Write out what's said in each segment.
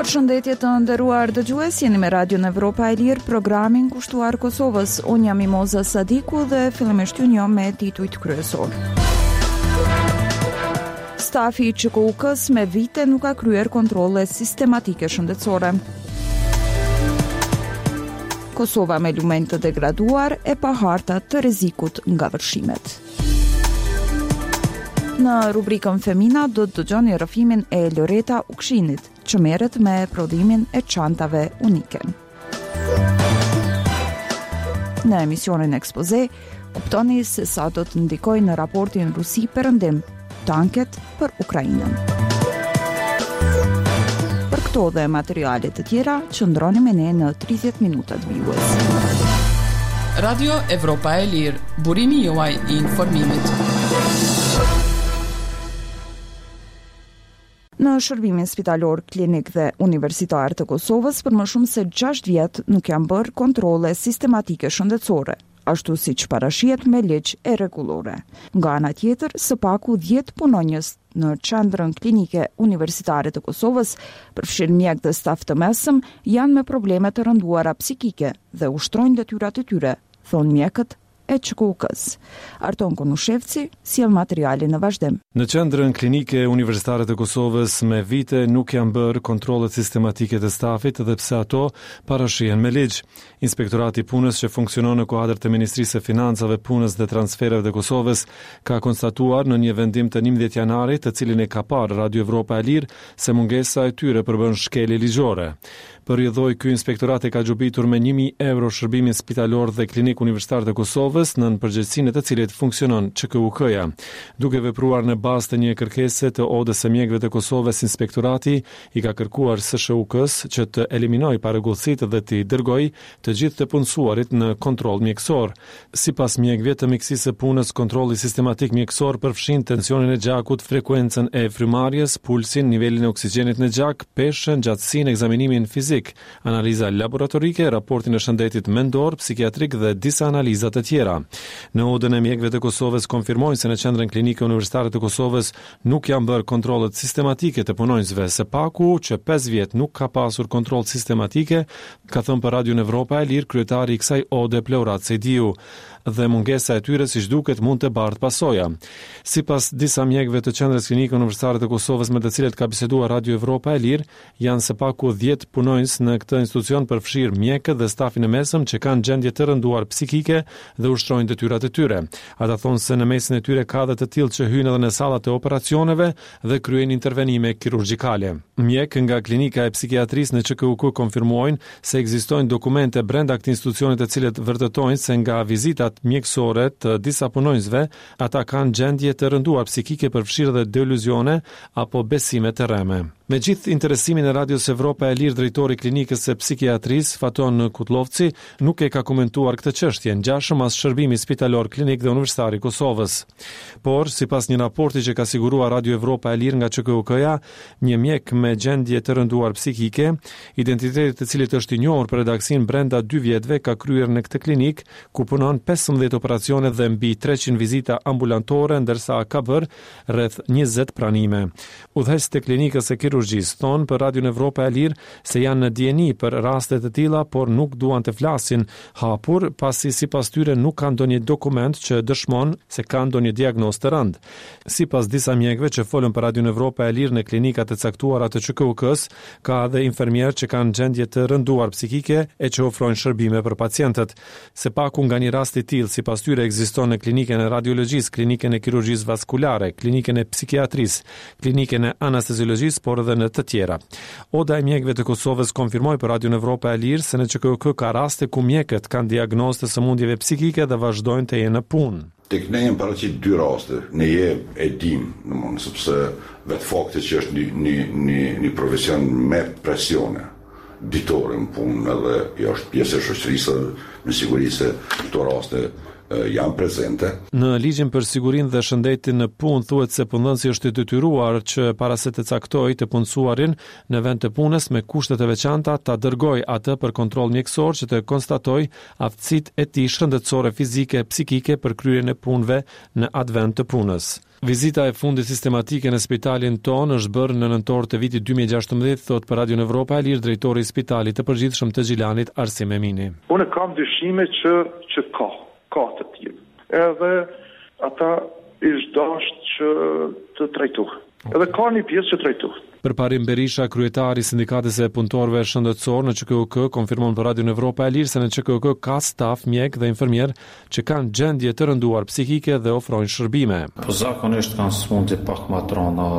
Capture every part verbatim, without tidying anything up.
Përshëndetje të nderuar dëgjues, jeni me Radio Evropa e Lirë, programin kushtuar Kosovës. Unë jam Mimoza Sadiku dhe fillimisht ju njoh me titujt kryesor. Stafi i Q K U K-s me vite nuk ka kryer kontrolle sistematike shëndetësore. Kosova me lumenj të degraduar e pa harta të rrezikut nga vërshimet. Në rubrikën Femina do të dëgjoni rrëfimin e Loreta Ukshinit, që merret me prodhimin e çantave unike. Në emisionin Ekspoze, kuptoni se sa do të ndikojë në raportin Rusi-Perëndim tanket për Ukrainën. Për këto dhe materiale të tjera, qëndroni me ne në tridhjetë minutat vijues. Radio Evropa e Lirë, burimi juaj i informimit. Në shërbimin spitalor, klinik dhe universitar të Kosovës për më shumë se gjashtë vjet nuk janë bërë kontrole sistematike shëndetësore, ashtu siç parashihet me ligj e rregullore. Nga ana tjetër, së paku dhjetë punonjës në qendrën klinike universitare të Kosovës, përfshirë mjek dhe staf të mesëm, janë me probleme të rënduara psikike dhe ushtrojnë detyrat e tyre, thonë mjekët e Q K U K-s. Arton Konushevci sjell materialin në vazhdim. Në qendrën klinike universitare të Kosovës me vite nuk janë bërë kontrollet sistematike të stafit edhe pse ato parashihen me ligj. Inspektorati i Punës që funksionon në kuadër të Ministrisë së Financave, Punës dhe Transfereve të Kosovës ka konstatuar në një vendim të njëmbëdhjetë janarit, të cilin e ka parë Radio Evropa e Lirë, se mungesa e tyre përbën shkelje ligjore. Përrjedhoi ky inspektorat e ka gjobitur me një mijë euro shërbimin spitalor dhe klinik universitar të Kosovës, nën përgjegjësinë të cilit funksionon Q K U K-ja. Duke vepruar në bazë të një kërkese të Odës së mjekëve të Kosovës, inspektorati i ka kërkuar S S U K-s që të eliminojë parregullsitë dhe të dërgojë të gjithë të punësuarit në kontroll mjekësor. Sipas mjekëve të mjekësisë së punës, kontrolli sistematik mjekësor përfshin tensionin e gjakut, frekuencën e frymarrjes, pulsin, nivelin e oksigjenit në gjak, peshën, gjatësinë, ekzaminimin fizik, analiza laboratorike, raportin e shëndetit mendor, psikiatrik dhe disa analiza të tjera. Në Odën e mjekëve të Kosovës konfirmojnë se në qendrën klinike universitare të Kosovës nuk janë bërë kontrollet sistematike të punonjësve. Së paku që pesë vjet nuk ka pasur kontroll sistematike, ka thënë për Radio Evropa e Lirë kryetari i kësaj Ode Pleurat Sejdiu, dhe mungesa e tyre siç duket mund të bardh pasoja. Sipas disa mjekëve të qendrës klinike universitare të Kosovës me të cilët ka biseduar Radio Evropa e Lirë, janë së paku dhjetë punonjës në këtë institucion, përfshirë mjekët dhe stafin e mesëm që kanë gjendje të rënduar psikike dhe ushtrojnë detyrat e tyre. Ata thonë se në mesin e tyre ka dhe të tillë që hyjnë edhe në sallat e operacioneve dhe kryejnë intervenime kirurgjikale. Mjek nga klinika e psikiatrisë në Q K U K konfirmojnë se ekzistojnë dokumente brenda këtij institucioni të cilët vërtetojnë se nga vizitat mjekësore të disa punonjësve, ata kanë gjendje të rënduar psikike, përfshirë dhe deluzione apo besime të rreme. Me gjithë interesimin e Radios Evropa e Lirë, drejtori i klinikës së psikiatrisë Faton Kutlovci nuk e ka komentuar këtë çështje, ngjashëm as shërbimi spitalor klinik dhe universitar i Kosovës. Por, sipas një raporti që ka siguruar Radio Evropa e Lirë nga Q K U K-ja, një mjek me gjendje të rënduar psikike, identiteti i cilit është i njohur për redaksin brenda dy vjetëve, ka kryer në këtë klinik ku punon pesëmbëdhjetë operacione dhe mbi treqind vizita ambulantore, ndërsa ka bërë rreth njëzet pranime. Udhëheqësit e klinikës së kirurgjisë thonë për Radio Evropa e Lirë se janë në dieni për raste të tilla, por nuk duan të flasin hapur, pasi sipas tyre nuk kanë ndonjë dokument që dëshmon se kanë ndonjë diagnozë të rëndë. Sipas disa mjekëve që folën për Radio Evropa e Lirë në klinikat e caktuara të Q K U K-s, ka edhe infermierë që kanë gjendje të rënduar psikike e që ofrojnë shërbime për pacientët. Së paku nga një rast i tillë sipas tyre ekziston në klinikën e radiologjisë, klinikën e kirurgjisë vaskulare, klinikën e psikiatrisë, klinikën e anesteziologjisë, por edhe në të tjera. Oda e mjekëve të Kosovës konfirmoi për Radio Evropa e Lirë se në Q K U K ka raste ku mjekët kanë diagnozë të sëmundjeve psikike dhe vazhdojnë të jenë në punë. Tek ne janë paraqit dy raste, ne je e dim, domthonë sepse vetë fakti që është një një një, një profesion me presione ditore në punë edhe është pjesë e shoqërisë, me siguri se këto raste janë prezente. Në ligjin për sigurinë dhe shëndetin në punë thuhet se punëdhënësi është i detyruar që para se të caktojë të punësuarin në vend të punës me kushtet e veçanta ta dërgojë atë për kontroll mjekësor që të konstatojë aftësitë e tij shëndetësore fizike e psikike për kryerjen e punëve në atë vend të punës. Vizita e fundit sistematike në spitalin ton është bërë në nëntor të vitit dy mijë e gjashtëmbëdhjetë, thot për Radio Evropa e Lirë drejtori i Spitalit të Përgjithshëm të Gjilanit Arsim Emini. Unë kam dyshime që që ka, ka të tillë. Edhe ata ish dashur që të trajtohen. Edhe ka një pjesë që trajtohet. Përparim Berisha, kryetari i Sindikatës e Punëtorëve Shëndetësor në Q K U K, konfirmon për Radio Evropa e Lirë se në Q K U K ka staf, mjek dhe infermier që kanë gjendje të rënduar psikike dhe ofrojnë shërbime. Po zakonisht kanë smundje pak më të rënda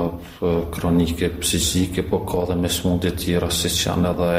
kronike psikike, po ka dhe me smundje tjera siç janë edhe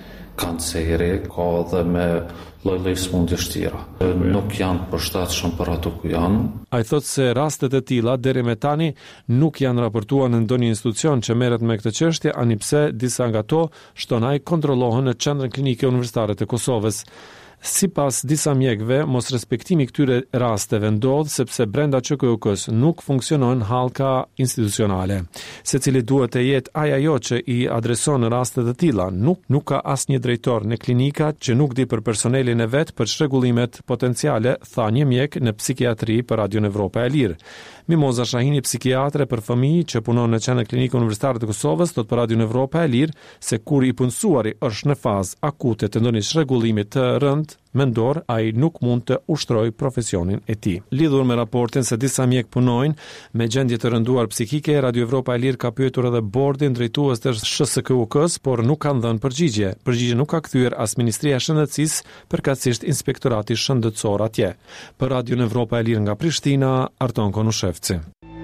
kanceri, ka dhe me lloj-lloj smundjesh tjera. Nuk janë përshtatshëm për ato ku janë. Ai thotë se rastet e tilla deri me tani nuk janë raportuar në ndonjë institucion që merret me këtë çështje, ani pse disa nga ato shtonaj kontrollohen në Qendrën Klinike Universitare të Kosovës. Sipas disa mjekëve, mos respektimi këtyre rasteve ndodh sepse brenda Q K U K-s nuk funksionojnë hallka institucionale. Secili duhet të jetë ai ajo që i adreson në raste të tilla. Nuk nuk ka asnjë drejtor në klinika që nuk di për personelin e vet për çrregullimet potenciale, tha një mjek në psikiatri për Radio Evropa e Lirë. Mimoza Shahini, psikiatre për fëmijë që punon në Qendrën Klinike Universitare të Kosovës, thot për Radio Evropa e Lirë se kur i punësuari është në fazë akute të ndonjë çrregullimi të rënd mendor, ai nuk mund të ushtrojë profesionin e tij. Lidhur me raportin se disa mjek punojnë me gjendje të rënduar psikike, Radio Evropa e Lirë ka pyetur edhe bordin drejtues të Sh S K U K-s, por nuk kanë dhënë përgjigje. Përgjigje nuk ka kthyer as Ministria e Shëndetësisë, përkatësisht Inspektorati Shëndetësor atje. Për Radio Evropa e Lirë nga Prishtina, Arton Konushevci.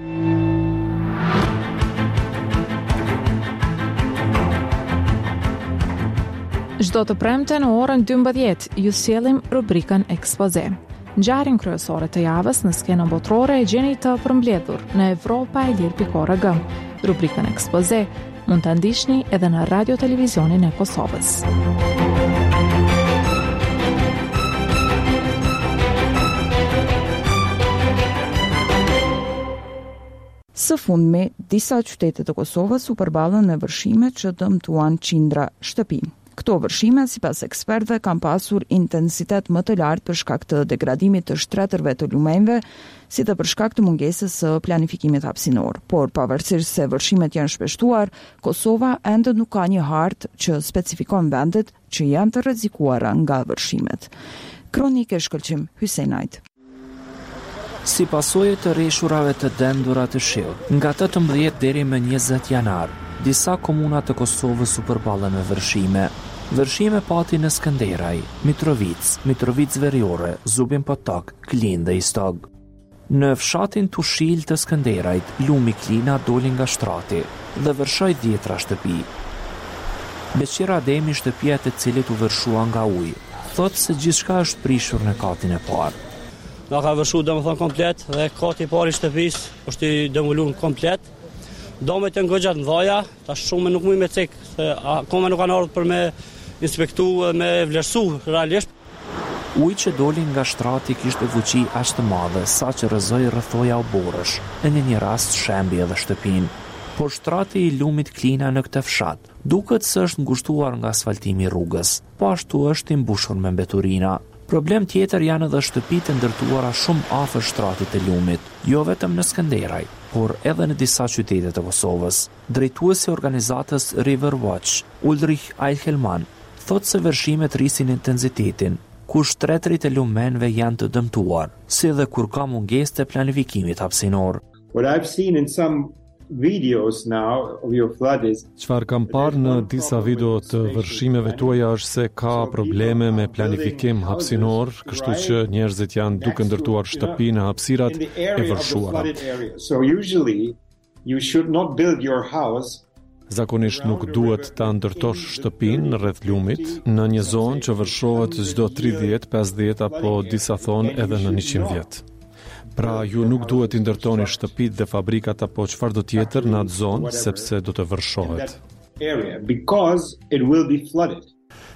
Çdo të premte në orën dymbëdhjetë ju sjellim rubrikën Ekspoze. Ngjarjen kryesore të javës në skenën botërore e gjeni të përmbledhur në evropa e lirë pikë org. Rubrikën Ekspoze mund ta ndiqni edhe në Radio Televizionin e Kosovës. Së fundmi, disa qytete të Kosovës u përballën me vërshime që dëmtuan qindra shtëpi. Këto vërshime, sipas ekspertëve, kanë pasur intensitet më të lartë për shkak të degradimit të shtretërve të lumenjve, si dhe për shkak të mungesës së planifikimit hapësinor. Por pavarësisht se vërshimet janë shpeshtuar, Kosova ende nuk ka një hartë që specifikon vendet që janë të rrezikuara nga vërshimet. Kronikë e shkëlqim Hysenajt. Si pasojë të rreshurave të dendura të shiut, nga tetëmbëdhjetë deri më njëzet janar, disa komuna të Kosovës u përballen me vërshime. Vërshime pati në Skënderaj, Mitrovic, Mitrovic Veriore, Zubin Potok, Klin dhe Istog. Në fshatin Tushil të Skënderajt, lumi Klina doli nga shtrati dhe vërshoi dhjetra shtëpi. Beqira Ademi, shtëpia e cilit u vërshua nga ujë, thotë se gjithçka është prishur në katin e parë. Na ka vërshu domethënë komplet dhe kati i parë i shtëpisë është i demoluar komplet. Domet e ngoxhat mdhaja, tash shumë nuk mund me cek, se akoma nuk kanë ardhur për me inspektu, me vlerësu realisht. Uji që doli nga shtrati kishte fuqi aq të madhe sa që rrëzoi rrethoja oborrësh, e në një rast shembi edhe shtëpinë. Por shtrati i lumit Klina në këtë fshat duket se është ngushtuar nga asfaltimi i rrugës, po ashtu është i mbushur me mbeturina. Problem tjetër janë edhe shtëpitë ndërtuara shumë afër shtratit të lumit, jo vetëm në Skënderaj, por edhe në disa qytete të Kosovës. Drejtuesi i organizatës River Watch, Ulrich Eichelmann, thotë se vërshimet rrisin intensitetin, ku shtretërit e lumenve janë të dëmtuar, si dhe kur ka mungesë të planifikimit hapësinor. What I've seen in some videos now of your flood is Çfarë kam parë në disa video të vërshimeve tuaja është se ka probleme me planifikim hapësinor, kështu që njerëzit janë duke ndërtuar shtëpi në hapësirat e vërshuara. So usually you should not build your house Zakonisht nuk duhet ta ndërtosh shtëpinë rreth lumit në një zonë që vërshohet çdo tridhjetë, pesëdhjetë apo disa thonë edhe në njëqind vjet. Pra ju nuk duhet i ndërtoni shtëpitë dhe fabrikat apo çfarë do tjetër në atë zonë sepse do të vërshohet.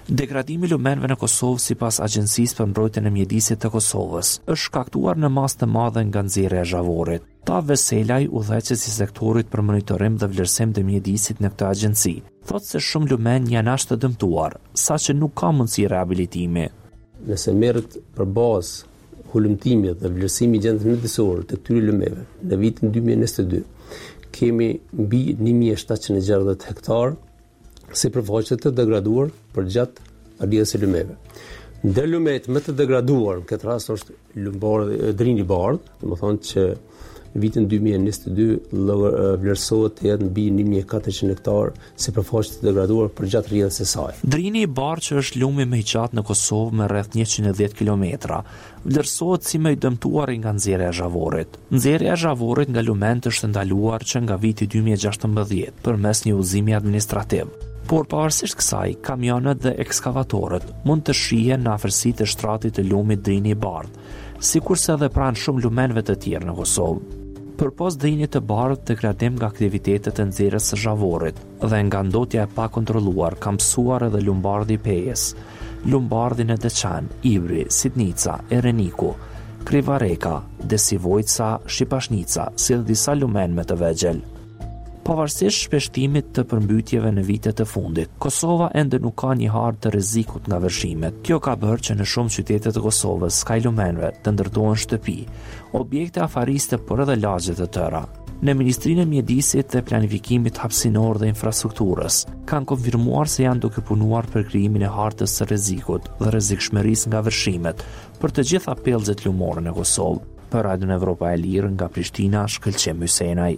Degradimi i lumenëve në Kosovë sipas Agjencisë për Mbrojtjen e Mjedisit të Kosovës është shkaktuar në masë të madhe nga nxjerrja e zhavorit. Ta Veselaj, udhëheqës i sektorit për monitorim dhe vlerësim të mjedisit në këtë agjenci, thotë se shumë lumen janë as të dëmtuar, saqë nuk ka mundësi rehabilitimi. Nëse merret për bazë hulumtimi dhe vlerësimi i gjendjes mjedisore të këtyre lumeve në vitin dy mijë e njëzet e dy, kemi mbi një mijë e shtatëqind e gjashtëdhjetë hektar sipërfaqe të degraduar përgjatë arritjes së lumeve. Ndër lumet më të degraduar në këtë rast është lumbardhi Drini Bardh, domethënë që në vitin dy mijë e njëzet e dy vlerësohet të jetë mbi një mijë e katërqind hektar sipërfaqe të degraduar përgjatë rrjedhjes së saj. Drini Bardh, që është lumi më i gjatë në Kosovë me rreth njëqind e dhjetë kilometra, vlerësohet si më i dëmtuar nga nxjerrja e zhavorit. Nxjerrja e zhavorit nga lument është ndaluar që nga viti dy mijë e gjashtëmbëdhjetë përmes një udhëzimi administrativ. Por pavarësisht kësaj, kamionët dhe ekskavatorët mund të shihen në afërsi të shtratit të lumit Drini Bardh, sikurse edhe pranë shumë lumenve të tjerë në Kosovë. Përpos drinit të Bardh, degradim nga aktivitetet e nxjerrjes së zhavorit dhe nga ndotja e pakontrolluar ka mësuar edhe lumbardhi i Pejës, lumbardhi në Deçan, Ibri, Sidnica, Ereniku, Krivareka, Desivojca, Shqipashnica, si dhe disa lumen më të vegjël. Pavarësisht shpeshtimit të përmbytjeve në vitet e fundit, Kosova ende nuk ka një hartë të rrezikut nga vërshimet. Kjo ka bërë që në shumë qytete të Kosovës s'ka lumenve të ndërtohen shtëpi, objekte afariste por edhe lagje të tëra. Në Ministrinë e Mjedisit dhe Planifikimit Hapësinor dhe Infrastrukturës kanë konfirmuar se janë duke punuar për krijimin e hartës së rrezikut dhe rrezikshmërisë nga vërshimet për të gjitha pellgjet lumore në Kosovë. Për Radion Evropa e Lirë nga Prishtina, Shkëlqem Hysenaj.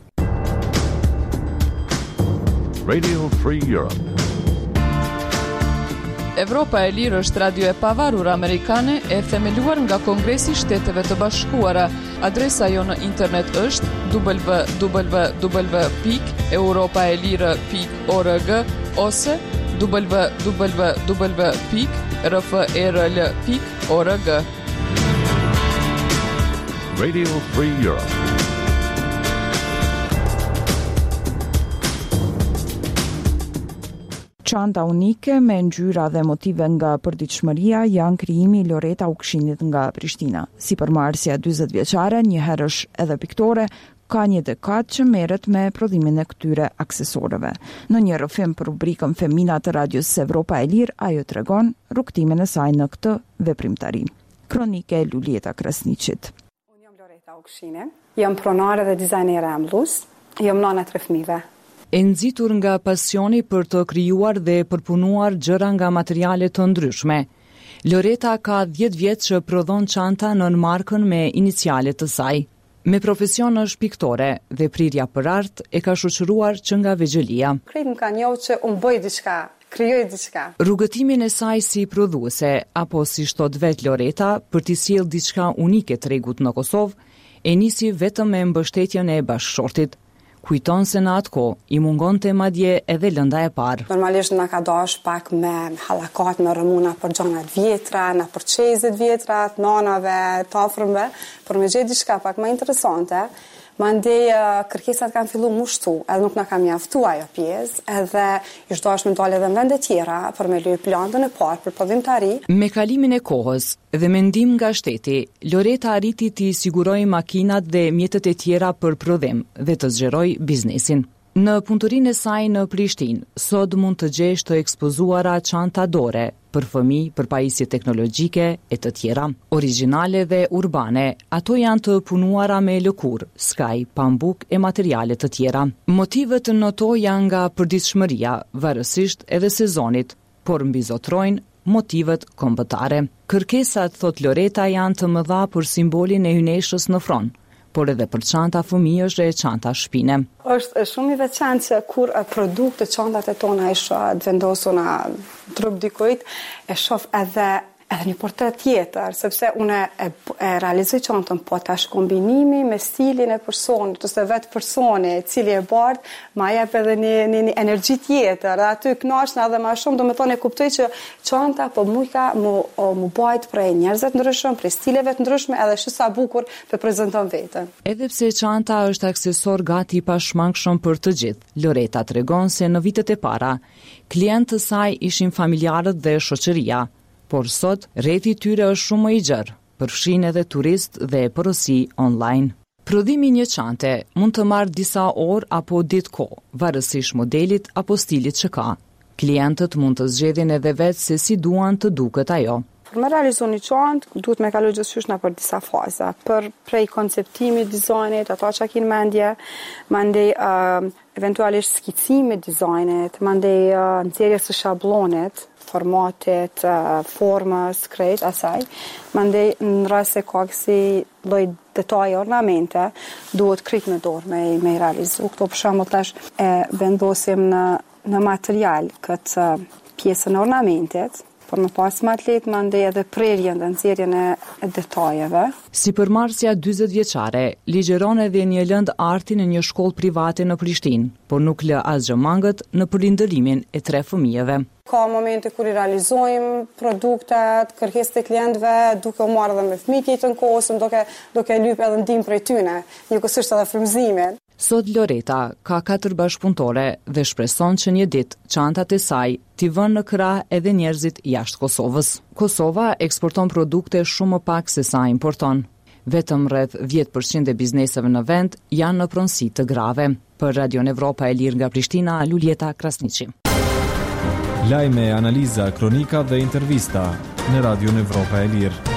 Radio Free Europe. Evropa e Lirë është radio e pavarur amerikane e themeluar nga Kongresi i Shteteve të Bashkuara. Adresa jo në internet është w w w pikë europaelire pikë org ose w w w pikë r f e r l pikë org. Radio Free Europe. Çanta unike me ngjyra dhe motive nga përditshmëria janë krijimi i Loreta Ukshinit nga Prishtina. Si përmarrësja dyzet vjeçare, një herësh edhe piktore, ka një dekadë që merret me prodhimin e këtyre aksesorëve. Në një rrëfim për rubrikën Femina të Radios Evropa e Lirë, ajo tregon rrugtimin e saj në këtë veprimtari. Kronike e Lulieta Krasniqit. Unë jam Loreta Ukshini, jam pronare dhe dizajnere e mbllus, jam nana tre fëmijëve. E nxitur nga pasioni për të krijuar dhe përpunuar gjëra nga materiale të ndryshme. Loreta ka dhjetë vjet që prodhon çanta nën markën me inicialet të saj. Me profesion është piktore dhe prirja për art e ka shoqëruar që nga vegjëlia. Krejt më ka njohur që unë bëj diçka, krijoj diçka. Rrugëtimin e saj si prodhuese, apo si thot vet Loreta, për t'i sjellë diçka unike tregut në Kosovë, e nisi vetëm me mbështetjen e bashkëshortit. Kujton se në atë kohë i mungonte madje edhe lënda e parë. Normalisht na ka dash pak me hallakat, me rëmuna për gjanat vjetra, na për çezet vjetra, të nanave, të afërmve, por me gjetë diçka pak më interesante. Mandej kërkesat kanë filluar më shtu, edhe nuk na ka mjaftuar ajo pjesë, edhe i shdosh me dalë edhe në vende tjera për me lyp plantën e parë për prodhimtari. Me kalimin e kohës dhe me ndihmë nga shteti, Loreta arriti t'i sigurojë makinat dhe mjetet e tjera për prodhim dhe të zgjerojë biznesin. Në punëtorinë e saj në Prishtinë, sot mund të gjesh të ekspozuara çanta dore për fëmijë, për pajisje teknologjike e të tjera. Origjinale dhe urbane, ato janë të punuara me lëkurë, skaj, pambuk e materiale të tjera. Motivet në to janë nga përditshmëria, varësisht edhe sezonit, por mbizotrojnë motivet kombëtare. Kërkesat, thot Loreta, janë të mëdha për simbolin e hyneshës në fron, por edhe për çanta fëmijësh e çanta shpine. Është shumë i veçantë që kur produkte çantat e tona e shoh të vendosur në trup dikujt, e shoh edhe edhe një portret tjetër, sepse unë e, e realizoj çantën, po tash kombinimi me stilin e personit, ose vetë personi, cili e bardh, ma jep edhe një, një, një energji tjetër, dhe aty kënaqna edhe më shumë, do me thonë e kuptoj që çanta po mu ka mu, mu bajt prej njerëzve të ndryshëm, prej stileve të ndryshme, edhe shu sa bukur për prezanton veten. Edhe pse çanta është aksesor gati i pashmangshëm për të gjithë, Loreta tregon se në vitet e para, klientë të saj ishin familjarët dhe shoqëria, por sot rreti i tyre është shumë më i gjerë, përfshin edhe turist dhe porosi online. Prodhimi një çante mund të marrë disa orë apo ditë kohë, varësisht modelit apo stilit që ka. Klientët mund të zgjedhin edhe vetë se si duan të duket ajo. Për me realizu një çantë, duhet me kalu gjithçysh për disa faza. Për prej konceptimit, dizajnit, ato që kinë mendje, mandej uh, eventualisht skicimit dizajnit, mandej uh, nxjerrjes së shablonit, formatit, uh, formës, krejt, asaj. Mandej në rast se ka kësi lloj detaje ornamente, duhet krejt me dorë me, me realizu. Këto për shembull tash e vendosim në, në material këtë uh, pjesën e ornamentit, por më pas më atlet më ndej edhe prerjen dhe nxjerrjen e detajeve. Si përmarrësja dyzet vjeçare, ligjeron edhe një lëndë arti në një shkollë private në Prishtinë, por nuk lë asgjë mangët në përindërimin e tre fëmijëve. Ka momente kur i realizojmë produktet, kërkesat e klientëve, duke u marrë edhe me fëmijët jetën kohës, duke duke lyp edhe ndihmë prej tyre, njëkohësisht edhe frymëzimin. Sot Loreta ka katër bashkëpunëtore dhe shpreson që një ditë çantat e saj t'i vënë në krah edhe njerëzit jashtë Kosovës. Kosova eksporton produkte shumë më pak se sa importon. Vetëm rreth dhjetë përqind e bizneseve në vend janë në pronësi të grave. Për Radio Evropa e Lirë nga Prishtina, Luljeta Krasniqi. Lajme, analiza, kronika dhe intervista në Radio Evropa e Lirë.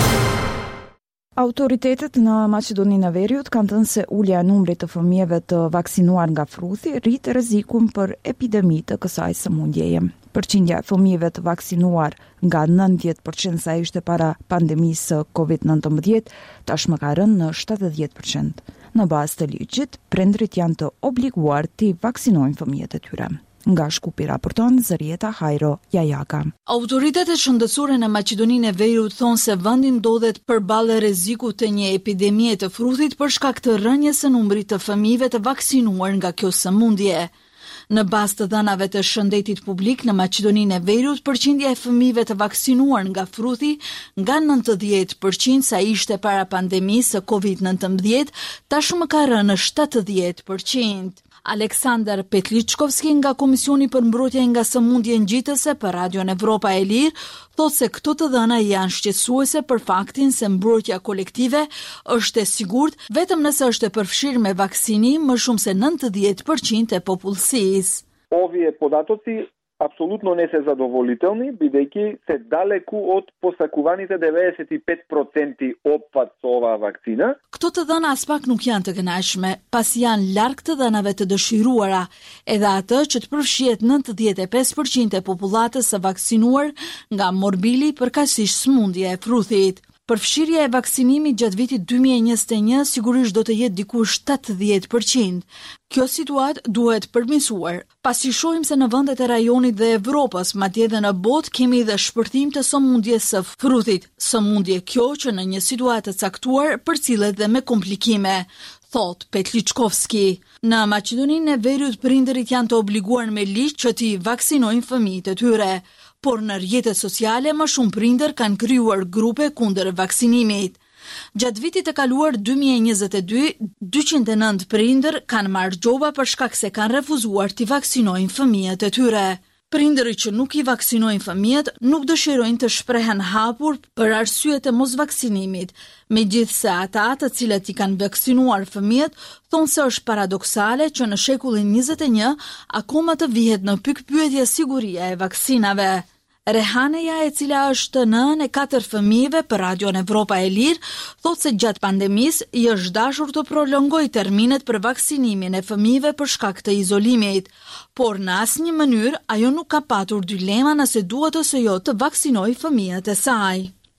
Autoritetet në Maqedoninë e Veriut kanë thënë se ulja e numrit të fëmijëve të vaksinuar nga fruthi rrit rrezikun për epidemi të kësaj sëmundjeje. Përqindja e fëmijëve të vaksinuar nga nëntëdhjetë përqind sa ishte para pandemisë së kovid nëntëmbëdhjetë, tashmë ka rënë në shtatëdhjetë përqind. Në bazë të ligjit, prindrit janë të obliguar të vaksinojnë fëmijët e tyre. Nga Shkupi raporton Zërieta Hajro Jajaka. Autoritetet shëndetësore në Maqedoninë e Veriut thonë se vendi ndodhet përballë rrezikut të një epidemie të fruthit për shkak të rënjes së numrit të fëmijëve të vaksinuar nga kjo sëmundje. Në bazë të dhënave të shëndetit publik në Maqedoninë e Veriut, përqindja e fëmijëve të vaksinuar nga fruthi nga nëntëdhjetë përqind sa ishte para pandemisë së kovid nëntëmbëdhjetë, tashmë ka rënë në shtatëdhjetë përqind. Aleksandar Petličkovski nga Komisioni për mbrojtje nga sëmundje ngjitëse për Radio Evropa e Lirë thotë se këto të dhëna janë shqetësuese për faktin se mbrojtja kolektive është e sigurt vetëm nëse është e përfshirë me vaksinim më shumë se nëntëdhjetë përqind e popullsisë. Ovdje податоци apsolutno не се задоволителни, бидејќи се далеку од посакуваните деветдесет и пет проценти опфат со оваа вакцина. Këto të dhëna as pak nuk janë të kënaqshme, pasi janë larg të dhënave të dëshiruara, edhe atë që të përfshihet nëntëdhjetë e pesë përqind e popullatës së vaksinuar nga morbili përkatësisht sëmundja e fruthit. Përfshirja e vaksinimit gjatë vitit dy mijë e njëzet e një sigurisht do të jetë diku shtatëdhjetë përqind. Kjo situatë duhet përmirësuar, pasi shohim se në vendet e rajonit dhe Evropës, madje edhe në botë, kemi dhe shpërthim të sëmundjes së fruthit, sëmundje kjo që në një situatë të caktuar përcillet dhe me komplikime, thot Petličkovski. Në Maqedoninë e Veriut prindërit janë të obliguar me ligj që t'i vaksinojnë fëmijët e tyre. Por në rrjetet sociale më shumë prindër kanë krijuar grupe kundër vaksinimit. Gjatë vitit të kaluar dy mijë e njëzet e dy, dyqind e nëntë prindër kanë marrë gjoba për shkak se kanë refuzuar t'i vaksinojnë fëmijët e tyre. Prindërit që nuk i vaksinojnë fëmijët nuk dëshirojnë të shprehen hapur për arsyet e mosvaksinimit, megjithse ata të cilët i kanë vaksinuar fëmijët thonë se është paradoksale që në shekullin njëzet e një akoma të vihet në pikpyetje siguria e vaksinave. Rehaneja, e cila është nënë e katër fëmijëve për Radio Evropa e Lirë, thotë se gjatë pandemisë i është dashur të prolongojë terminet për vaksinimin e fëmijëve për shkak të izolimit, por në asnjë mënyrë ajo nuk ka patur dilema nëse duhet ose jo të vaksinojë fëmijët e saj.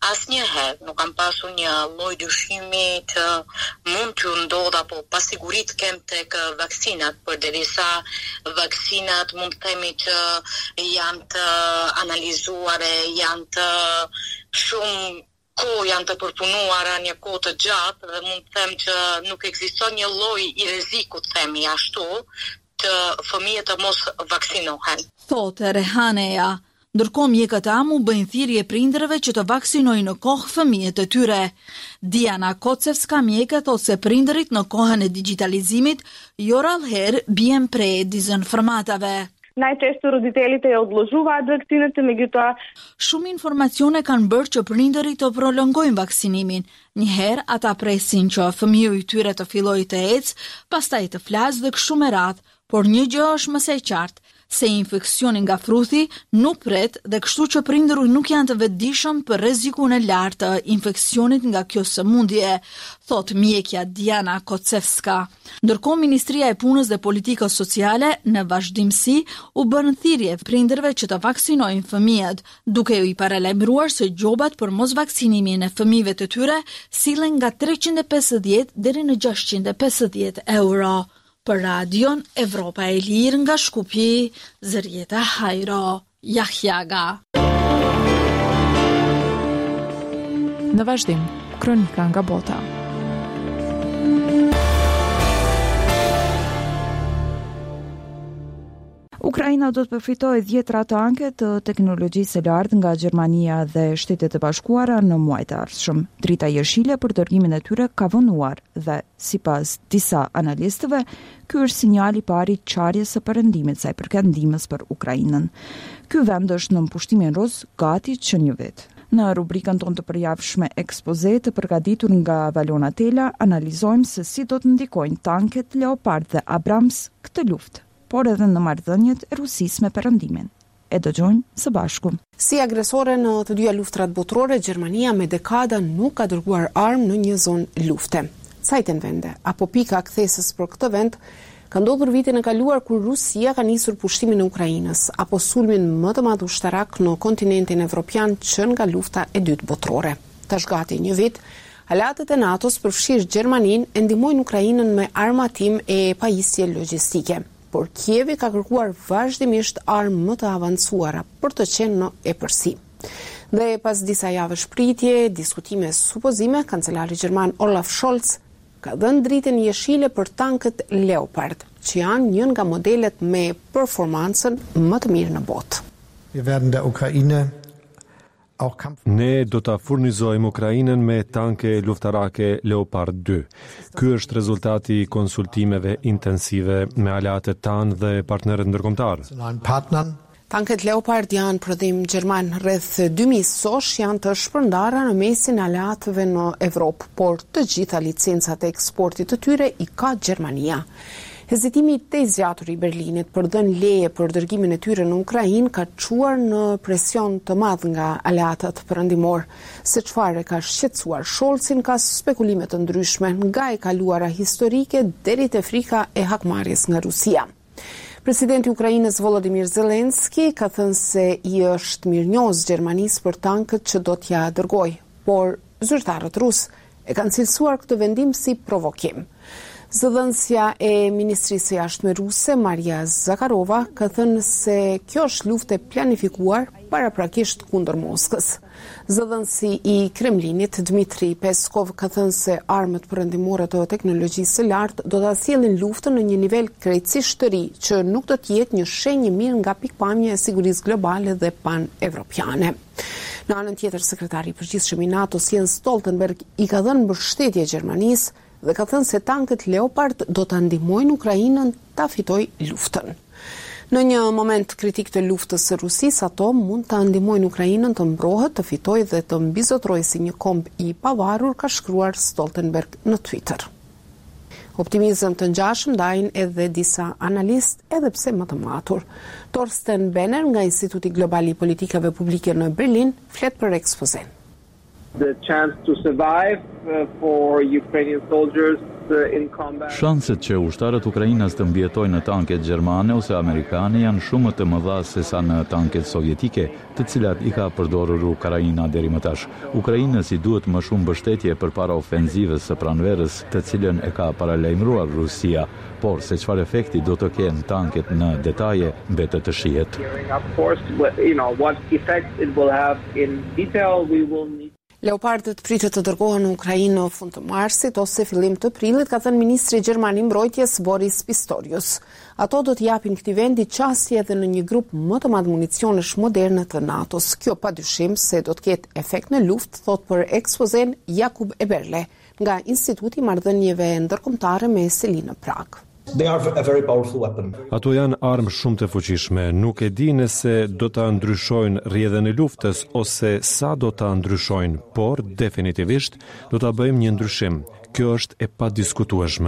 Asnjëherë nuk kam pasur një lloj dyshimi që mund të ndodh apo pasigurit kem tek vaksinat, përderisa vaksinat mund të themi që janë të analizuara, janë të shumë kohë janë të përpunuara një kohë të gjatë dhe mund të them që nuk ekziston një lloj i rrezikut, themi ashtu, të fëmijët të mos vaksinohen. Thotë Rehaneja, ndërkohë mjekët e amu bëjnë thirrje prindërve që të vaksinojnë në kohë fëmijët e tyre. Diana Kocevska, mjeke, thotë se prindërit në kohën e digitalizimit jo rallëherë bien prej dezinformatave. Najčešće roditeljите odložuvaат vaksinat, međutim shumë informacione kanë bërë që prindërit të prolongojnë vaksinimin. Njëherë ata presin që fëmiu i tyre të fillojë të ecë, pastaj të flasë dhe kështu me radhë, por një gjë është më së qartë, se infeksioni nga fruthi nuk pret dhe kështu që prindërit nuk janë të vetëdijshëm për rrezikun e lartë të infeksionit nga kjo sëmundje, thot mjekja Diana Kocevska. Ndërkohë Ministria e Punës dhe Politikës Sociale në vazhdimsi u bën thirrje prindërve që të vaksinojnë fëmijët, duke u i paralajmëruar se gjobat për mos vaksinimin e fëmijëve të tyre sillen nga treqind e pesëdhjetë deri në gjashtëqind e pesëdhjetë euro. Për Radion Evropa e Lirë nga Shkupi, Zërjeta Hajro, Jahjaga. Në vazhdim, kronika nga bota. Ukraina do të përfitojë dhjetra tanke të teknologjisë së lartë nga Gjermania dhe Shtetet e Bashkuara në muajt e ardhshëm. Drita jeshile për dërgimin e tyre ka vonuar dhe, sipas disa analistëve, ky është sinjali i parë i çarjes së perëndimit sa i përket ndihmës për Ukrainën. Ky vend është në pushtimin rus gati që një vit. Në rubrikën tonë të përjavshme ekspoze të përgatitur nga Valona Tela, analizojmë se si do të ndikojnë tanket Leopard dhe Abrams këtë luftë, por edhe në marrëdhëniet e Rusisë me perëndimin. E dëgjojmë së bashku. Si agresore në të dyja luftrat botërore, Gjermania me dekada nuk ka dërguar armë në një zonë lufte. Cajten vende, apo pika kthesës për këtë vend, ka ndodhur vitin e kaluar kur Rusia ka nisur pushtimin e Ukrainës, apo sulmin më të madh ushtarak në kontinentin evropian që nga lufta e dytë botërore. Tash gati një vit, aleatët e NATO-s, përfshirë Gjermaninë, e ndihmojnë Ukrainën me armatim e pajisje logjistike. Por Kievi ka kërkuar vazhdimisht armë më të avancuara për të qenë në epërsi. Dhe pas disa javësh pritje, diskutime, supozime, kancelari gjerman Olaf Scholz ka dhënë dritën jeshile për tankët Leopard, që janë një nga modelet me performancën më të mirë në botë. Wir werden der Ukraine Ne do ta furnizojmë Ukrainën me tanke luftarake Leopard dy. Ky është rezultati i konsultimeve intensive me aleatët tanë dhe partnerët ndërkombëtar. Tanket Leopard janë prodhim gjerman, rreth dy mijë sosh janë të shpërndara në mesin e aleatëve në Evropë, por të gjitha licencat e eksportit të tyre i ka Gjermania. Hezitimi i të zgjatur i Berlinit për dhënë leje për dërgimin e tyre në Ukrainë ka çuar në presion të madh nga aleatët perëndimor, se çfarë ka shqetësuar Scholzin ka spekulime të ndryshme, nga e kaluara historike deri te frika e hakmarrjes nga Rusia. Presidenti i Ukrainës Volodymyr Zelensky ka thënë se i është mirënjohës Gjermanisë për tankët që do t'ja dërgojë, por zyrtarët rus e kanë cilësuar këtë vendim si provokim. Zëdhënësja e Ministrisë së Jashtme ruse, Maria Zakharova, ka thënë se kjo është luftë e planifikuar paraprakisht kundër Moskës. Zëdhënësi i Kremlinit, Dmitri Peskov, ka thënë se armët perëndimore të teknologjisë së lartë do ta sjellin luftën në një nivel krejtësisht të ri, që nuk do të jetë një shenjë mirë nga pikpamja e sigurisë globale dhe pan-evropiane. Në anën tjetër, sekretari i përgjithshëm i NATO-s Jens Stoltenberg i ka dhënë mbështetje Gjermanisë dhe ka thënë se tankët Leopard do ta ndihmojnë Ukrainën ta fitojë luftën. Në një moment kritik të luftës së Rusisë, ato mund ta ndihmojnë Ukrainën të mbrohet, të fitojë dhe të mbizotrojë si një komb i pavarur, ka shkruar Stoltenberg në Twitter. Optimizëm të ngjashëm ndajnë edhe disa analistë, edhe pse më të matur. Torsten Benner nga Instituti Global i Politikave Publike në Berlin flet për ekspozen. The chance to survive uh, for Ukrainian soldiers Shanset që ushtarët Ukrainës të mbjetojnë në tanket gjermane ose amerikane janë shumë të mëdha se sa në tanket sovjetike, të cilat i ka përdorur Ukraina deri më tash. Ukrainës i duhet më shumë mbështetje përpara ofenzivës së pranverës, të cilën e ka paralajmëruar Rusia, por se çfarë efekti do të kenë tanket në detaje mbetet të shihet. Leopardët pritet të dërgohen në Ukrainë në fund të marsit ose fillim të prillit, ka thënë ministri gjerman i mbrojtjes Boris Pistorius. Ato do të japin këtij vendi çastje edhe në një grup më të madh municionesh moderne të NATO-s. Kjo padyshim se do të ketë efekt në luftë, thot për ekspozen Jakub Eberle nga Instituti i Marrëdhënieve Ndërkombëtare me seli në Prag. They are a very powerful weapon. Ato janë armë shumë të fuqishme. Nuk e di nëse do ta ndryshojnë rrjedhën e luftës ose sa do ta ndryshojnë, por definitivisht do ta bëjmë një ndryshim. Kjo është e padiskutueshme.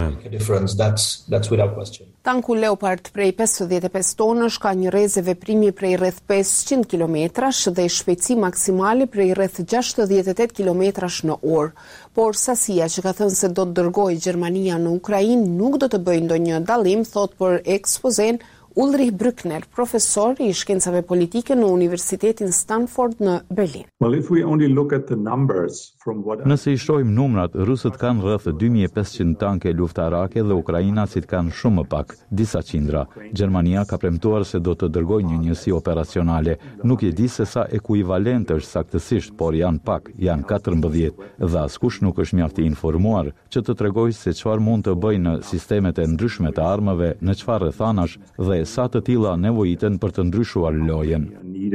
Tanku Leopard prej pesëdhjetë e pesë tonësh ka një rrezë veprimi prej rreth pesëqind kilometrash dhe shpejtësi maksimale prej rreth gjashtëdhjetë e tetë kilometrash në orë. Por sasia që ka thënë se do të dërgojë Gjermania në Ukrainë nuk do të bëjë ndonjë dallim, thot për ekspozen Ulrich Brückner, profesor i shkencave politike në Universitetin Stanford në Berlin. Well, if we only look at the numbers from what Nëse i shohim numrat, rusët kanë rreth dy mijë e pesëqind tanke luftarake dhe ukrainasit kanë shumë më pak, disa qindra. Gjermania ka premtuar se do të dërgojë një njësi operacionale. Nuk e di se sa ekuivalent është saktësisht, por janë pak, janë katërmbëdhjetë, dhe askush nuk është mjaft i informuar që të tregojë se çfarë mund të bëjnë në sistemet e ndryshme të armëve, në çfarë rrethanash dhe sa të tilla nevojiten për të ndryshuar lojën.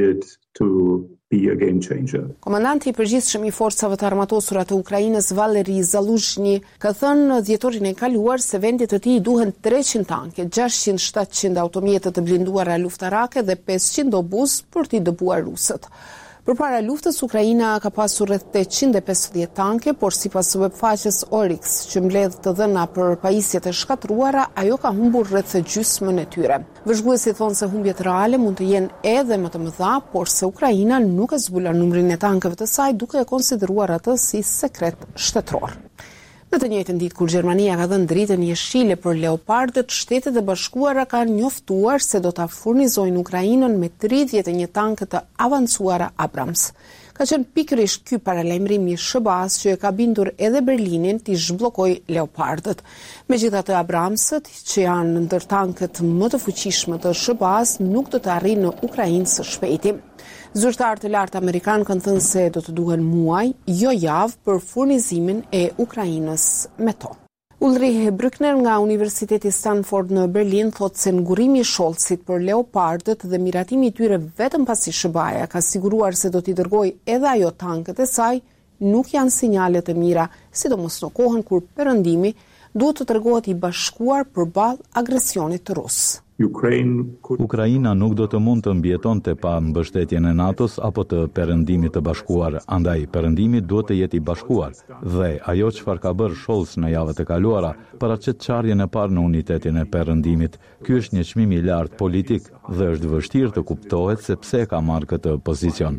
Komandanti i përgjithshëm i forcave të armatosura të Ukrainës Valeri Zaluzhny ka thënë dhjetorin e kaluar se vendit të tij duhen treqind tanke, gjashtëqind shtatëqind automjete të blinduara luftarake dhe pesëqind obuz për t'i dëbuar rusët. Përpara luftës, Ukraina ka pasur rreth tetëqind e pesëdhjetë tanke, por sipas webfaqes Oryx, që mbledh të dhëna për pajisjet e shkatruara, ajo ka humbur rreth gjysmën e tyre. Vëzhguesit thonë se humbjet reale mund të jenë edhe më të mëdha, por se Ukraina nuk e zbulon numrin e tankeve të saj, duke e konsideruar atë si sekret shtetëror. Në të njëjtën ditë kur Gjermania ka dhënë dritën jeshile për Leopardët, Shtetet e Bashkuara kanë njoftuar se do ta furnizojnë Ukrainën me tridhjetë e një tanke të avancuara Abrams. Ka qenë pikërisht ky paralajmërim i S B A-s që e ka bindur edhe Berlinin t'i zhbllokojë Leopardët. Megjithatë, Abramsët, që janë ndër tanket më të fuqishme të S B A-s, nuk do të arrijnë në Ukrainë së shpejti. Zyrtarë të lartë amerikan kanë thënë se do të duhen muaj, jo javë, për furnizimin e Ukrainës me to. Ulrich Brückner nga Universiteti Stanford në Berlin thotë se ngurimi i Scholzit për Leopardët dhe miratimi i tyre vetëm pasi S B A-ja ka siguruar se do t'i dërgojë edhe ajo tankët e saj, nuk janë sinjale të mira, sidomos në kohën kur perëndimi duhet të tregohet i bashkuar përballë agresionit të rus. Ukraina nuk do të mund të mbjetonte pa mbështetjen e NATO-s apo të Perëndimit të Bashkuar, andaj Perëndimi duhet të jetë i bashkuar dhe ajo çfarë ka bërë Scholz në javët e kaluara paraqet çarjen e parë në unitetin e Perëndimit. Ky është një çmim i lartë politik dhe është vështirë të kuptohet se pse ka marrë këtë pozicion.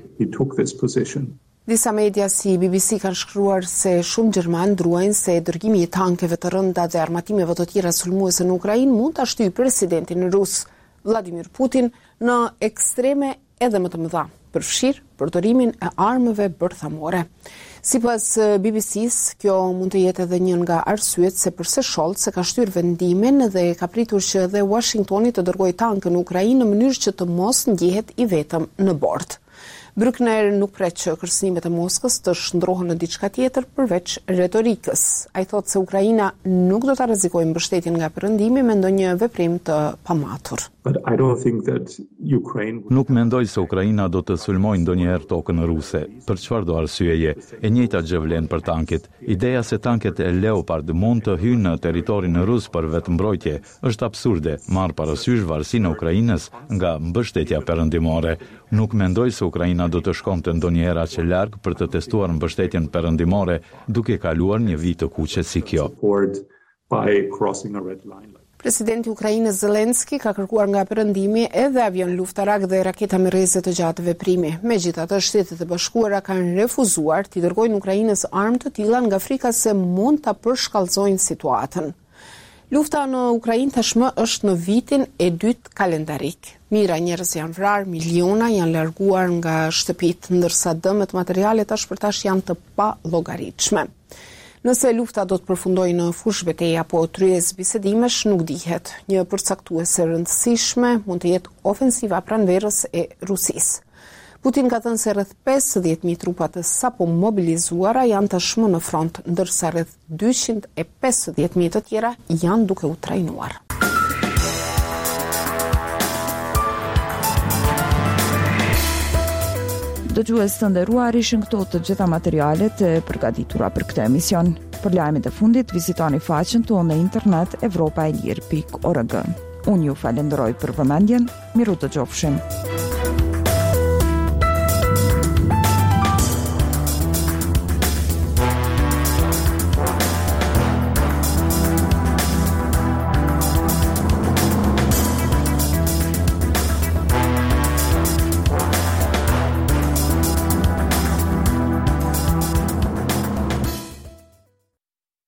Disa media si B B C kanë shkruar se shumë gjerman ndruajnë se dërgimi i tankeve të rënda dhe armatimeve të tjera sulmuese në Ukrainë mund ta shtyjë presidentin rus Vladimir Putin në ekstreme edhe më të mëdha, përfshirë përdorimin e armëve bërthamore. Sipas B B C-s, kjo mund të jetë edhe një nga arsyet se pse Scholz e ka shtyrë vendimin dhe ka pritur që edhe Washingtoni të dërgojë tanke në Ukrainë në mënyrë që të mos ndjehet i vetëm në bord. Brückner nuk pret që kërcënimet e Moskës të shndrohen në diçka tjetër përveç retorikës. Ai thotë se Ukraina nuk do ta rrezikojë mbështetjen nga Perëndimi me ndonjë veprim të pamatur. Ukraine... Nuk mendoj se Ukraina do të sulmojë ndonjëherë tokën ruse. Për çfarë do arsyeje? E njëjta gjë vlen për tanket. Ideja se tanket e Leopard mund të hyjnë në territorin rus për vetëmbrojtje është absurde, marr parasysh varësinë e Ukrainës nga mbështetja perëndimore. Nuk mendoj se Ukraina do të shkonte ndonjëherë aq larg për të testuar mbështetjen perëndimore duke kaluar një vit të kuqe si kjo. Presidenti i Ukrainës Zelenski ka kërkuar nga Perëndimi edhe avion luftarak dhe raketa me rreze të gjatë veprimi. Megjithatë, Shtetet e Bashkuara kanë refuzuar t'i dërgojnë Ukrainës armë të tilla nga frika se mund ta përshkallëzojnë situatën. Lufta në Ukrainë tashmë është në vitin e dytë kalendarik. Mijëra njerëz janë vrarë, miliona janë larguar nga shtëpitë, ndërsa dëmet materiale tash për tash janë të pallogaritshme. Nëse lufta do të përfundojë në fushë betejë apo tryezë bisedimesh, nuk dihet. Një përcaktuese e rëndësishme mund të jetë ofensiva pranverës e Rusisë. Putin ka thënë se rreth pesëdhjetë mijë trupa të sapo mobilizuara janë tashmë në front, ndërsa rreth dyqind e pesëdhjetë mijë të tjera janë duke u trajnuar. Dëgjues të nderuar, ishin këto të gjitha materialet e përgatitura për këtë emision. Për lajmet e fundit, vizitoni faqen tonë në internet evropaelir pikë org. Unë ju falenderoj për vëmendjen, miru të gjofshim.